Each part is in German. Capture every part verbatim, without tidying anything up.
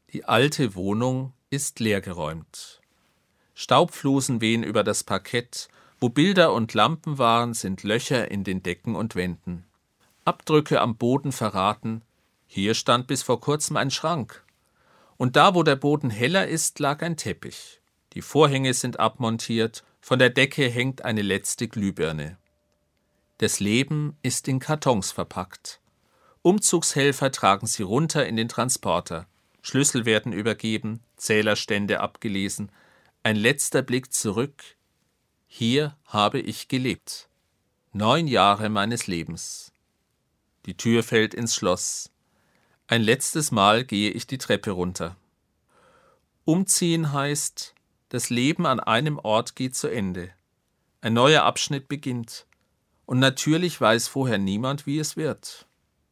Die alte Wohnung ist leergeräumt. Staubflusen wehen über das Parkett, wo Bilder und Lampen waren, sind Löcher in den Decken und Wänden. Abdrücke am Boden verraten, hier stand bis vor kurzem ein Schrank. Und da, wo der Boden heller ist, lag ein Teppich. Die Vorhänge sind abmontiert, von der Decke hängt eine letzte Glühbirne. Das Leben ist in Kartons verpackt. Umzugshelfer tragen sie runter in den Transporter. Schlüssel werden übergeben, Zählerstände abgelesen. Ein letzter Blick zurück. Hier habe ich gelebt. Neun Jahre meines Lebens. Die Tür fällt ins Schloss. Ein letztes Mal gehe ich die Treppe runter. Umziehen heißt, das Leben an einem Ort geht zu Ende. Ein neuer Abschnitt beginnt. Und natürlich weiß vorher niemand, wie es wird.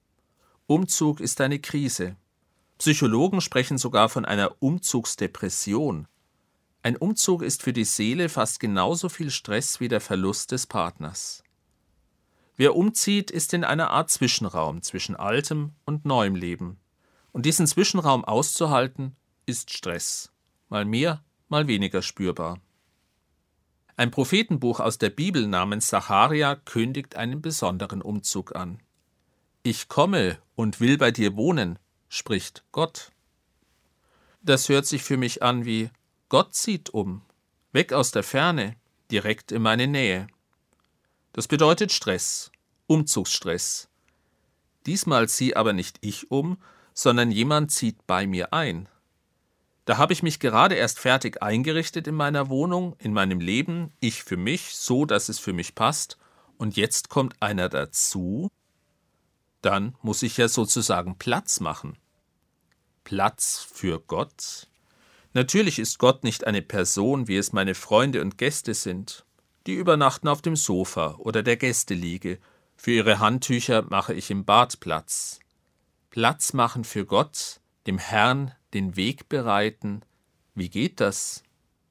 Umzug ist eine Krise. Psychologen sprechen sogar von einer Umzugsdepression. Ein Umzug ist für die Seele fast genauso viel Stress wie der Verlust des Partners. Wer umzieht, ist in einer Art Zwischenraum zwischen altem und neuem Leben. Und diesen Zwischenraum auszuhalten, ist Stress. Mal mehr, mal weniger spürbar. Ein Prophetenbuch aus der Bibel namens Sacharja kündigt einen besonderen Umzug an. Ich komme und will bei dir wohnen, spricht Gott. Das hört sich für mich an wie Gott zieht um, weg aus der Ferne, direkt in meine Nähe. Das bedeutet Stress, Umzugsstress. Diesmal ziehe aber nicht ich um, sondern jemand zieht bei mir ein. Da habe ich mich gerade erst fertig eingerichtet in meiner Wohnung, in meinem Leben, ich für mich, so dass es für mich passt, und jetzt kommt einer dazu. Dann muss ich ja sozusagen Platz machen. Platz für Gott? Natürlich ist Gott nicht eine Person, wie es meine Freunde und Gäste sind. Die übernachten auf dem Sofa oder der Gästeliege. Für ihre Handtücher mache ich im Bad Platz. Platz machen für Gott, dem Herrn den Weg bereiten. Wie geht das?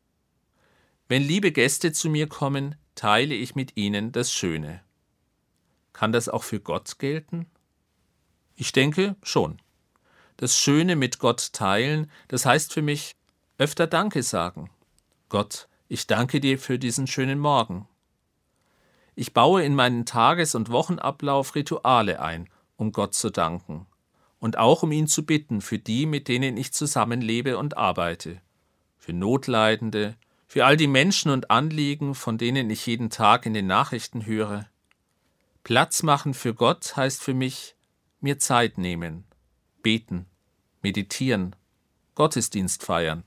Wenn liebe Gäste zu mir kommen, teile ich mit ihnen das Schöne. Kann das auch für Gott gelten? Ich denke schon. Das Schöne mit Gott teilen, das heißt für mich, öfter Danke sagen. Gott, ich danke dir für diesen schönen Morgen. Ich baue in meinen Tages- und Wochenablauf Rituale ein, um Gott zu danken. Und auch um ihn zu bitten für die, mit denen ich zusammenlebe und arbeite. Für Notleidende, für all die Menschen und Anliegen, von denen ich jeden Tag in den Nachrichten höre. Platz machen für Gott heißt für mich, mir Zeit nehmen, beten, meditieren, Gottesdienst feiern.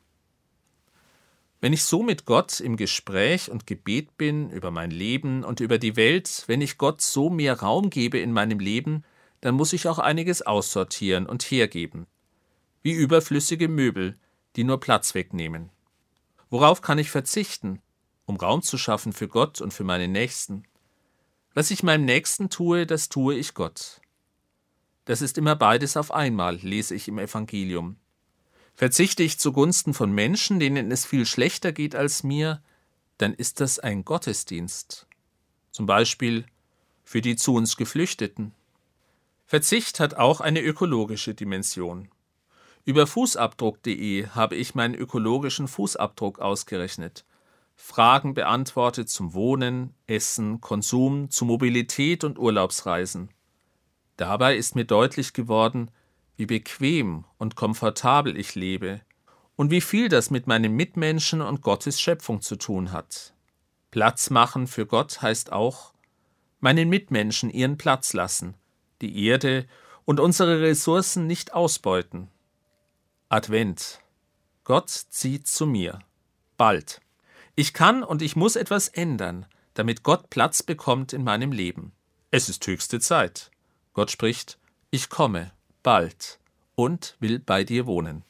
Wenn ich so mit Gott im Gespräch und Gebet bin über mein Leben und über die Welt, wenn ich Gott so mehr Raum gebe in meinem Leben, dann muss ich auch einiges aussortieren und hergeben. Wie überflüssige Möbel, die nur Platz wegnehmen. Worauf kann ich verzichten, um Raum zu schaffen für Gott und für meine Nächsten? Was ich meinem Nächsten tue, das tue ich Gott. Das ist immer beides auf einmal, lese ich im Evangelium. Verzichte ich zugunsten von Menschen, denen es viel schlechter geht als mir, dann ist das ein Gottesdienst. Zum Beispiel für die zu uns Geflüchteten. Verzicht hat auch eine ökologische Dimension. Über Fußabdruck punkt de habe ich meinen ökologischen Fußabdruck ausgerechnet. Fragen beantwortet zum Wohnen, Essen, Konsum, zu Mobilität und Urlaubsreisen. Dabei ist mir deutlich geworden, wie bequem und komfortabel ich lebe und wie viel das mit meinen Mitmenschen und Gottes Schöpfung zu tun hat. Platz machen für Gott heißt auch, meinen Mitmenschen ihren Platz lassen, die Erde und unsere Ressourcen nicht ausbeuten. Advent. Gott zieht zu mir. Bald. Ich kann und ich muss etwas ändern, damit Gott Platz bekommt in meinem Leben. Es ist höchste Zeit. Gott spricht, ich komme, bald, und will bei dir wohnen.